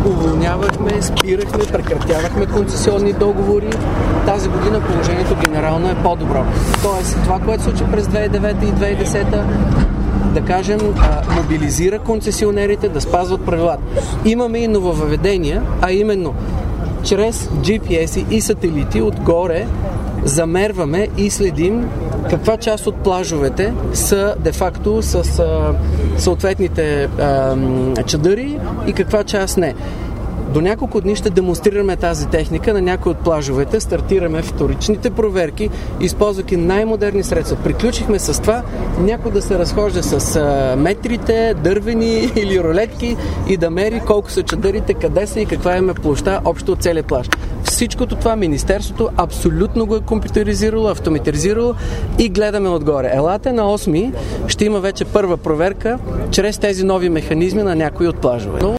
уволнявахме, спирахме, прекратявахме концесионни договори. Тази година положението генерално е по-добро. Тоест, това, което се случи през 2009 и 2010, да кажем, мобилизира концесионерите да спазват правилата. Имаме и нововъведения, а именно чрез GPS и сателити отгоре замерваме и следим каква част от плажовете са де-факто с съответните чадъри и каква част не. До няколко дни ще демонстрираме тази техника на някои от плажовете, стартираме вторичните проверки, използвайки най-модерни средства. Приключихме с това някой да се разхожда с метрите, дървени или рулетки и да мери колко са чадърите, къде са и каква е площа общо от целия плаж. Всичкото това Министерството абсолютно го е компютеризирало, автоматизирало и гледаме отгоре. Елате на 8 ще има вече първа проверка чрез тези нови механизми на някои от плажове.